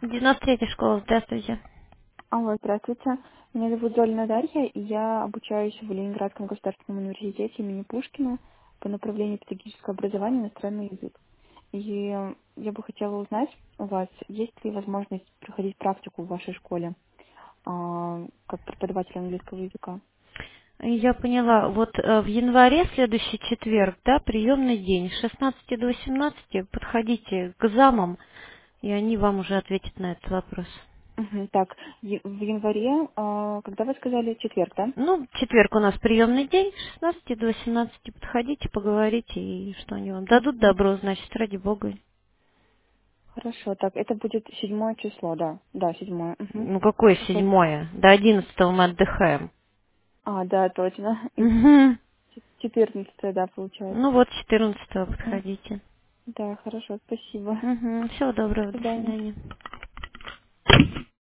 93-я школа, здравствуйте. Алло, здравствуйте. Меня зовут Золина Дарья, и я обучаюсь в Ленинградском государственном университете имени Пушкина по направлению педагогического образования иностранный язык. И я бы хотела узнать у вас, есть ли возможность проходить практику в вашей школе как преподаватель английского языка? Я поняла, вот в январе, следующий четверг, да, приемный день, с 16 до 18, подходите к замам, и они вам уже ответят на этот вопрос. Мгм. Так, в январе, когда вы сказали, четверг, да? Ну, в четверг у нас приемный день, с 16 до 18, подходите, поговорите, и что они вам дадут Мгм. добро, значит, ради бога. Хорошо, так, это будет 7 число, да. Да, 7. Мгм. Ну, какое Хорошо. седьмое? До 11 мы отдыхаем. Да, точно. И Мгм. 14, да, получается. Ну вот, 14 Мгм. подходите. Да, хорошо, спасибо. Угу. Всего До доброго, до свидания. свидания.